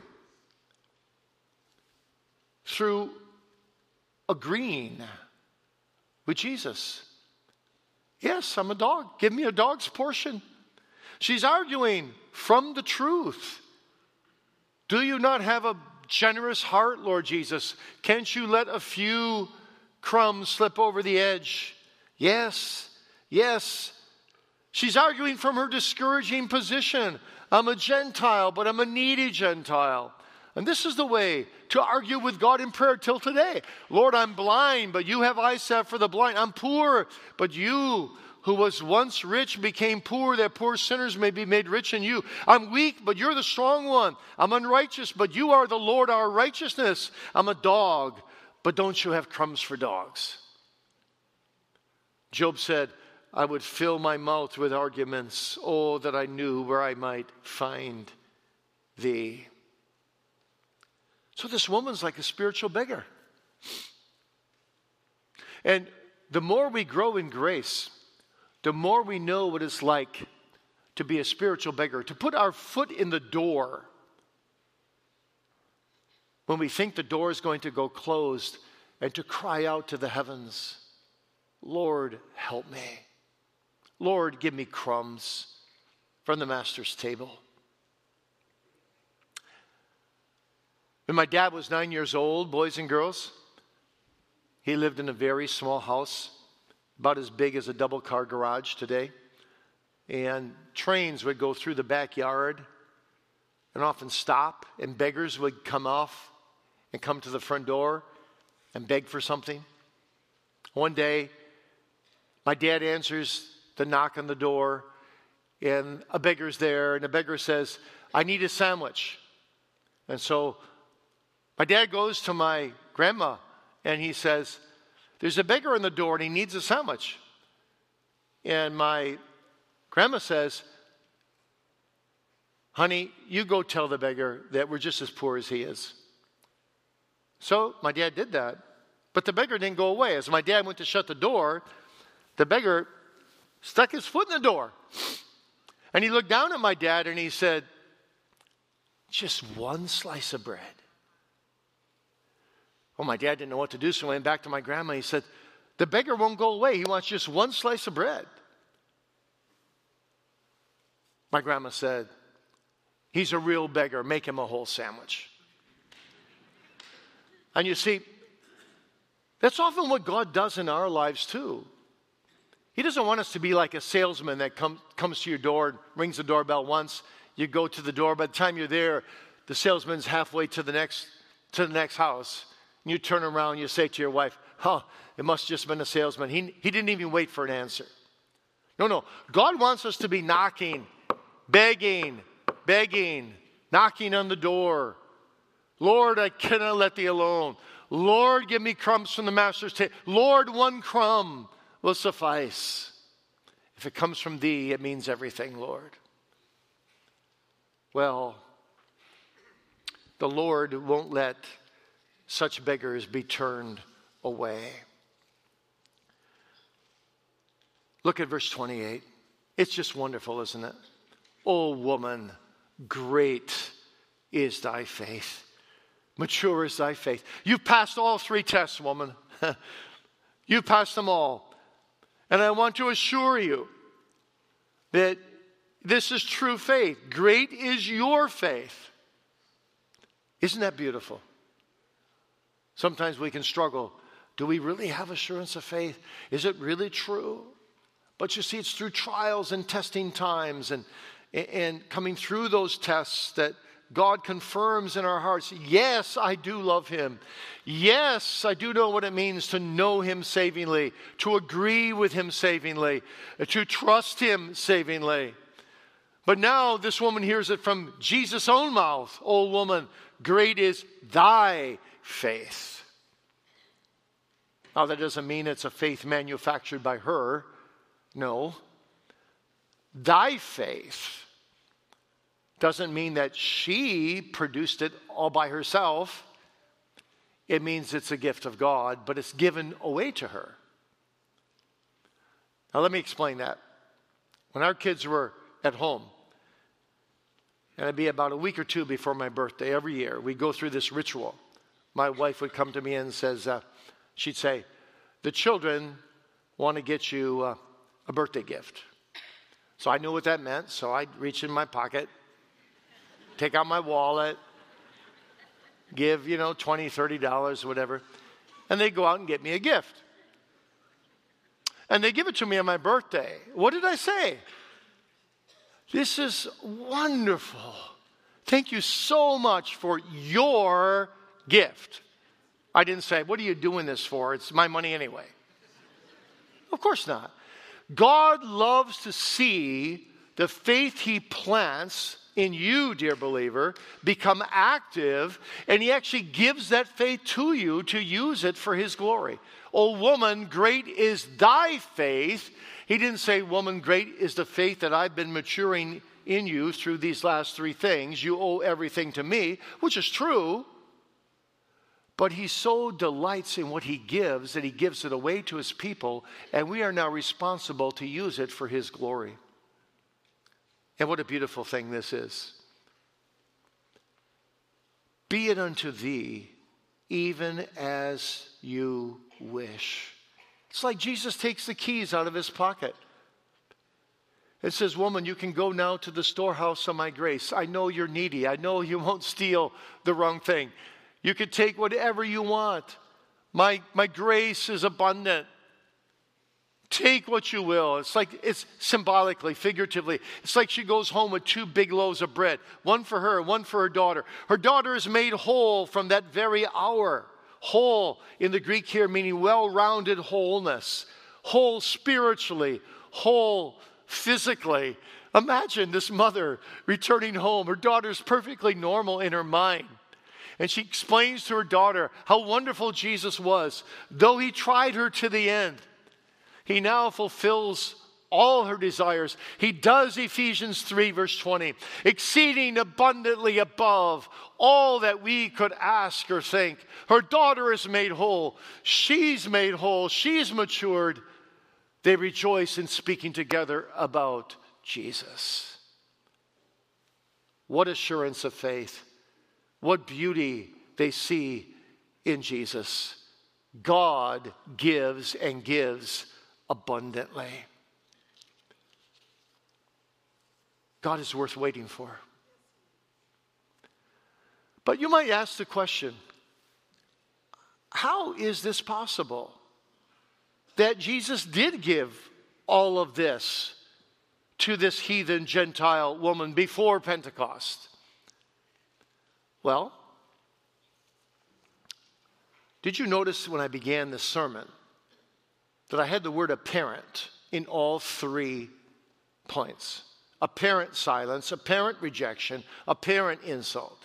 through agreeing with Jesus. Yes, I'm a dog. Give me a dog's portion. She's arguing from the truth. Do you not have a generous heart, Lord Jesus? Can't you let a few crumbs slip over the edge? Yes, yes. She's arguing from her discouraging position. I'm a Gentile, but I'm a needy Gentile. And this is the way to argue with God in prayer till today. Lord, I'm blind, but you have eyesight for the blind. I'm poor, but you who was once rich became poor, that poor sinners may be made rich in you. I'm weak, but you're the strong one. I'm unrighteous, but you are the Lord our righteousness. I'm a dog, but don't you have crumbs for dogs? Job said, I would fill my mouth with arguments. Oh, that I knew where I might find thee. So this woman's like a spiritual beggar. And the more we grow in grace, the more we know what it's like to be a spiritual beggar, to put our foot in the door when we think the door is going to go closed, and to cry out to the heavens, Lord, help me. Lord, give me crumbs from the master's table. When my dad was nine years old, boys and girls, he lived in a very small house, about as big as a double-car garage today. And trains would go through the backyard and often stop, and beggars would come off and come to the front door and beg for something. One day, my dad answers the knock on the door, and a beggar's there, and the beggar says, I need a sandwich. And so my dad goes to my grandma, and he says, there's a beggar on the door, and he needs a sandwich. And my grandma says, honey, you go tell the beggar that we're just as poor as he is. So my dad did that. But the beggar didn't go away. As my dad went to shut the door, the beggar stuck his foot in the door. And he looked down at my dad and he said, just one slice of bread. Well, my dad didn't know what to do, so he went back to my grandma. He said, the beggar won't go away. He wants just one slice of bread. My grandma said, he's a real beggar. Make him a whole sandwich. And you see, that's often what God does in our lives too. He doesn't want us to be like a salesman that come, comes to your door and rings the doorbell once. You go to the door. By the time you're there, the salesman's halfway to the next to the next house. And you turn around and you say to your wife, oh, it must have just been a salesman. He, he didn't even wait for an answer. No, no. God wants us to be knocking, begging, begging, knocking on the door. Lord, I cannot let thee alone. Lord, give me crumbs from the master's table. Lord, one crumb will suffice. If it comes from thee, it means everything, Lord. Well, the Lord won't let such beggars be turned away. Look at verse twenty-eight. It's just wonderful, isn't it? O woman, great is thy faith. Mature is thy faith. You've passed all three tests, woman. You've passed them all. And I want to assure you that this is true faith. Great is your faith. Isn't that beautiful? Sometimes we can struggle. Do we really have assurance of faith? Is it really true? But you see, it's through trials and testing times and, and coming through those tests that God confirms in our hearts, yes, I do love him. Yes, I do know what it means to know him savingly, to agree with him savingly, to trust him savingly. But now this woman hears it from Jesus' own mouth. O woman, great is thy faith. Now that doesn't mean it's a faith manufactured by her. No. Thy faith doesn't mean that she produced it all by herself. It means it's a gift of God, but it's given away to her. Now let me explain that. When our kids were at home, and it'd be about a week or two before my birthday every year, we go through this ritual. My wife would come to me and says, uh, she'd say, the children want to get you uh, a birthday gift. So I knew what that meant, so I'd reach in my pocket, take out my wallet, give, you know, twenty dollars, thirty dollars, whatever, and they go out and get me a gift. And they give it to me on my birthday. What did I say? This is wonderful. Thank you so much for your gift. I didn't say, what are you doing this for? It's my money anyway. Of course not. God loves to see the faith he plants in you, dear believer, become active, and he actually gives that faith to you to use it for his glory. O woman, great is thy faith. He didn't say, woman, great is the faith that I've been maturing in you through these last three things. You owe everything to me, which is true. But he so delights in what he gives that he gives it away to his people, and we are now responsible to use it for his glory. And what a beautiful thing this is. be it unto thee, even as you wish. It's like Jesus takes the keys out of his pocket. It says, woman, you can go now to the storehouse of my grace. I know you're needy. I know you won't steal the wrong thing. You can take whatever you want. My, my grace is abundant. Take what you will. It's like, it's symbolically, figuratively. It's like she goes home with two big loaves of bread. One for her, one for her daughter. Her daughter is made whole from that very hour. Whole in the Greek here meaning well-rounded wholeness. Whole spiritually. Whole physically. Imagine this mother returning home. Her daughter's perfectly normal in her mind. And she explains to her daughter how wonderful Jesus was. Though he tried her to the end, he now fulfills all her desires. He does, Ephesians three, verse twenty, exceeding abundantly above all that we could ask or think. Her daughter is made whole. She's made whole. She's matured. They rejoice in speaking together about Jesus. What assurance of faith. What beauty they see in Jesus. God gives and gives abundantly. God is worth waiting for. But you might ask the question, how is this possible? That Jesus did give all of this to this heathen Gentile woman before Pentecost. Well, did you notice when I began this sermon that I had the word apparent in all three points? Apparent silence, apparent rejection, apparent insult.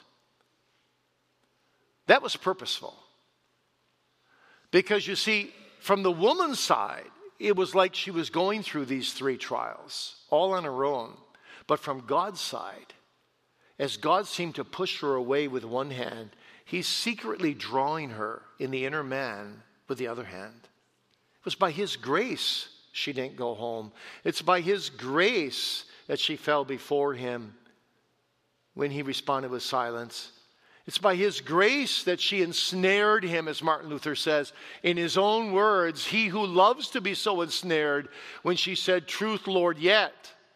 That was purposeful. Because you see, from the woman's side, it was like she was going through these three trials, all on her own. But from God's side, as God seemed to push her away with one hand, he's secretly drawing her in the inner man with the other hand. It was by his grace she didn't go home. It's by his grace that she fell before him when he responded with silence. It's by his grace that she ensnared him, as Martin Luther says, in his own words, he who loves to be so ensnared, when she said, truth, Lord, yet.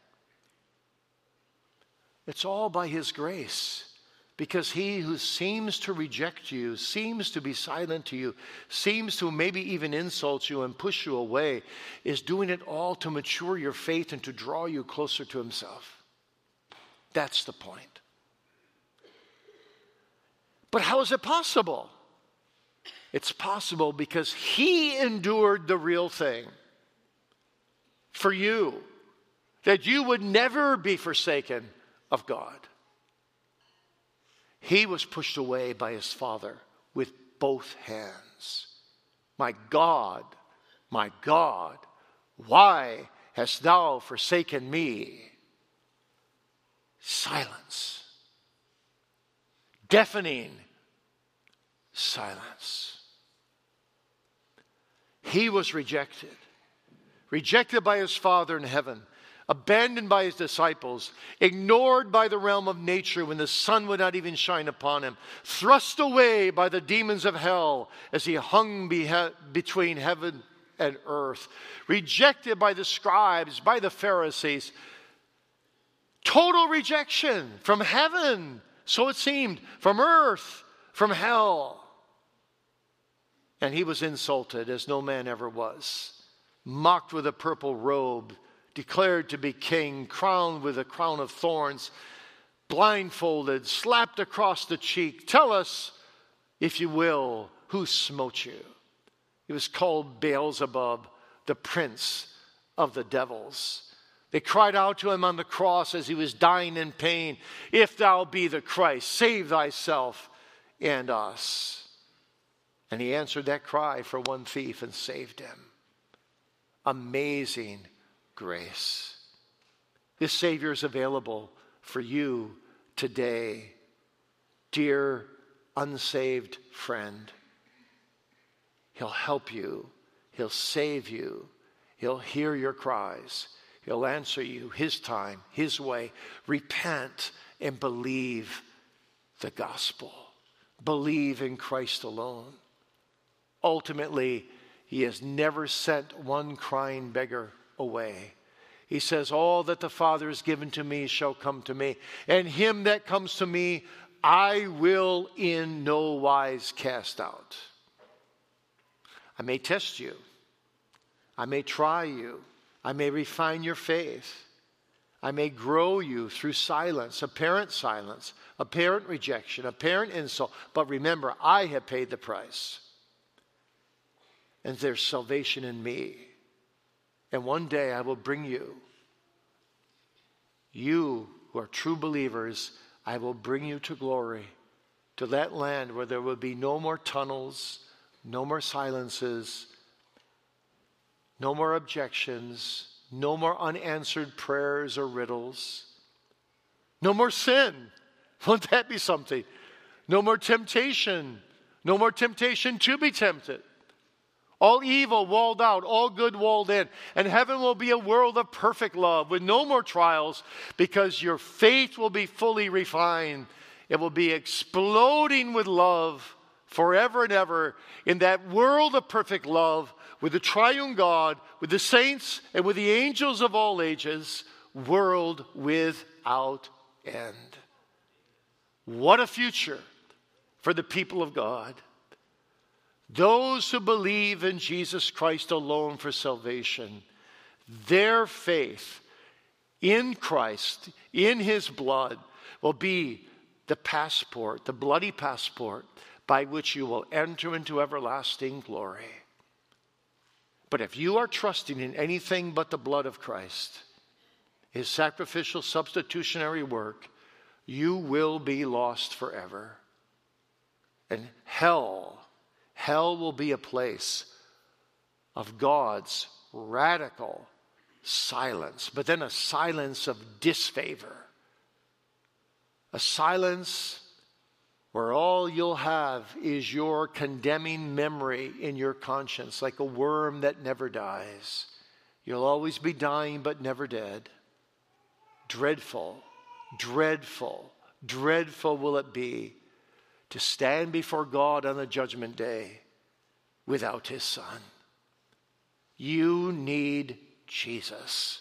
It's all by his grace. Because he who seems to reject you, seems to be silent to you, seems to maybe even insult you and push you away, is doing it all to mature your faith and to draw you closer to himself. That's the point. But how is it possible? It's possible because he endured the real thing for you, that you would never be forsaken of God. He was pushed away by his Father with both hands. My God, my God, why hast thou forsaken me? Silence. Deafening silence. He was rejected. Rejected by his Father in heaven. Abandoned by his disciples, ignored by the realm of nature when the sun would not even shine upon him, thrust away by the demons of hell as he hung behe- between heaven and earth, rejected by the scribes, by the Pharisees. Total rejection from heaven, so it seemed, from earth, from hell. And he was insulted as no man ever was, mocked with a purple robe, declared to be king, crowned with a crown of thorns, blindfolded, slapped across the cheek. Tell us, if you will, who smote you. He was called Beelzebub, the prince of the devils. They cried out to him on the cross as he was dying in pain, if thou be the Christ, save thyself and us. And he answered that cry for one thief and saved him. Amazing grace. This Savior is available for you today, dear unsaved friend. He'll help you. He'll save you. He'll hear your cries. He'll answer you his time, his way. Repent and believe the gospel. believe in Christ alone. Ultimately, he has never sent one crying beggar away. He says, all that the Father has given to me shall come to me, and him that comes to me I will in no wise cast out. I may test you. I may try you. I may refine your faith. I may grow you through silence, apparent silence, apparent rejection, apparent insult. But remember, I have paid the price. And there's salvation in me. And one day I will bring you, you who are true believers, I will bring you to glory, to that land where there will be no more tunnels, no more silences, no more objections, no more unanswered prayers or riddles, no more sin. Won't that be something? No more temptation, no more temptation to be tempted. All evil walled out, all good walled in. And heaven will be a world of perfect love with no more trials, because your faith will be fully refined. It will be exploding with love forever and ever in that world of perfect love with the triune God, with the saints and with the angels of all ages, world without end. What a future for the people of God. Those who believe in Jesus Christ alone for salvation, their faith in Christ, in his blood, will be the passport, the bloody passport, by which you will enter into everlasting glory. But if you are trusting in anything but the blood of Christ, his sacrificial substitutionary work, you will be lost forever. And hell Hell will be a place of God's radical silence, but then a silence of disfavor. A silence where all you'll have is your condemning memory in your conscience, like a worm that never dies. You'll always be dying but never dead. Dreadful, dreadful, dreadful will it be to stand before God on the judgment day without his Son. You need Jesus.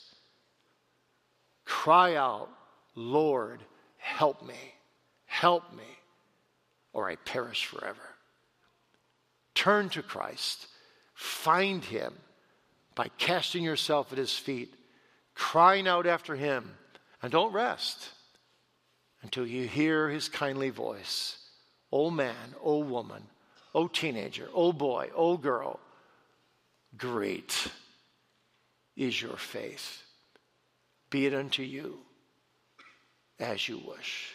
Cry out, Lord, help me, help me, or I perish forever. Turn to Christ. Find him by casting yourself at his feet, crying out after him, and don't rest until you hear his kindly voice. Oh man, oh woman, oh teenager, oh boy, oh girl, great is your faith. Be it unto you as you wish.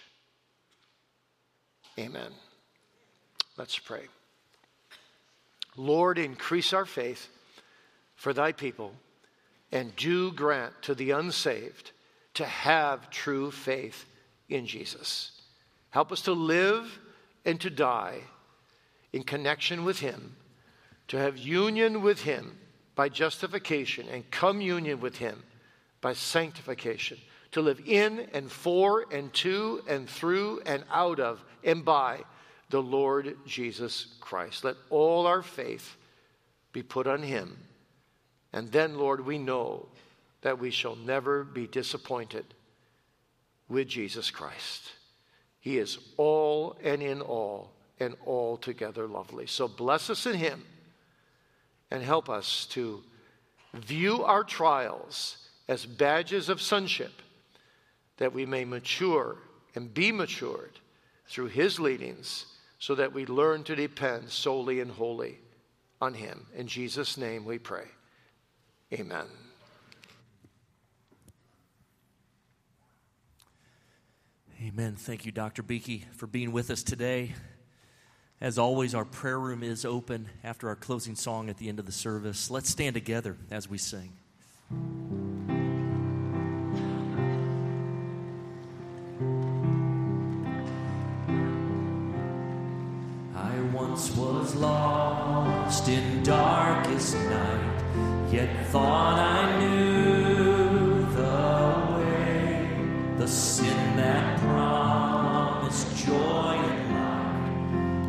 Amen. Let's pray. Lord, increase our faith for thy people, and do grant to the unsaved to have true faith in Jesus. Help us to live and to die in connection with him, to have union with him by justification and communion with him by sanctification, to live in and for and to and through and out of and by the Lord Jesus Christ. Let all our faith be put on him. And then, Lord, we know that we shall never be disappointed with Jesus Christ. He is all and in all and altogether lovely. So bless us in him and help us to view our trials as badges of sonship, that we may mature and be matured through his leadings, so that we learn to depend solely and wholly on him. In Jesus' name we pray. Amen. Amen. Thank you, Doctor Beakey, for being with us today. As always, our prayer room is open after our closing song at the end of the service. Let's stand together as we sing. I once was lost in darkest night, yet thought I knew the way. The sin that promised joy and light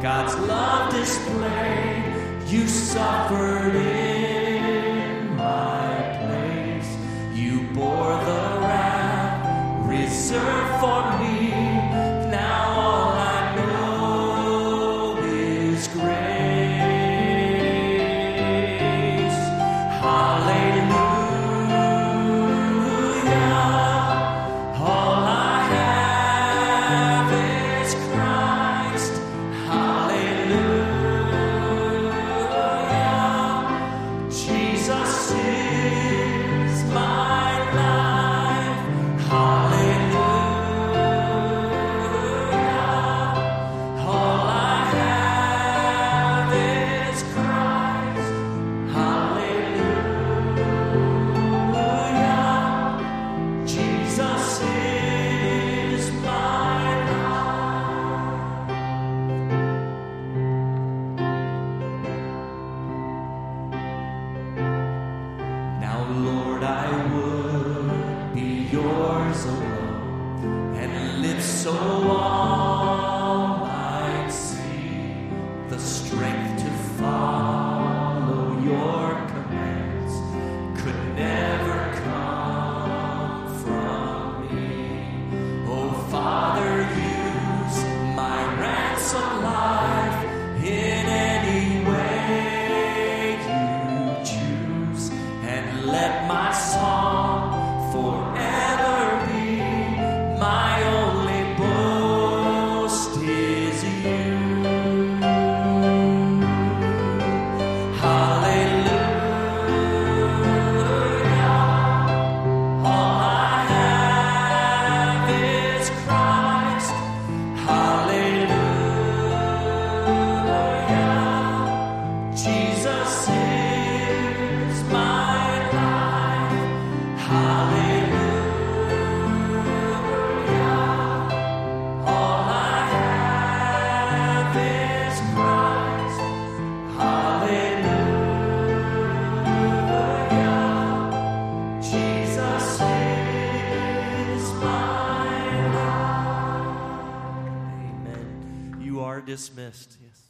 God's love displayed. You suffered in my place. You bore the wrath reserved for me. Now all I know is grace. Hallelujah. All I have is Christ. Hallelujah. Jesus is my life. Hallelujah. All I have is Christ. Hallelujah. Jesus is my life. Now, Lord, I would be yours alone and live so all might see the strength to follow your commands could never come from me. Oh, Father, use my ransom life in any way you choose, and let my song forever be my only boast is you. Hallelujah. All I have is Christ. Hallelujah. Jesus is my life. Hallelujah. All I have is Christ. Hallelujah. Jesus is my life. Amen. You are dismissed. Yes.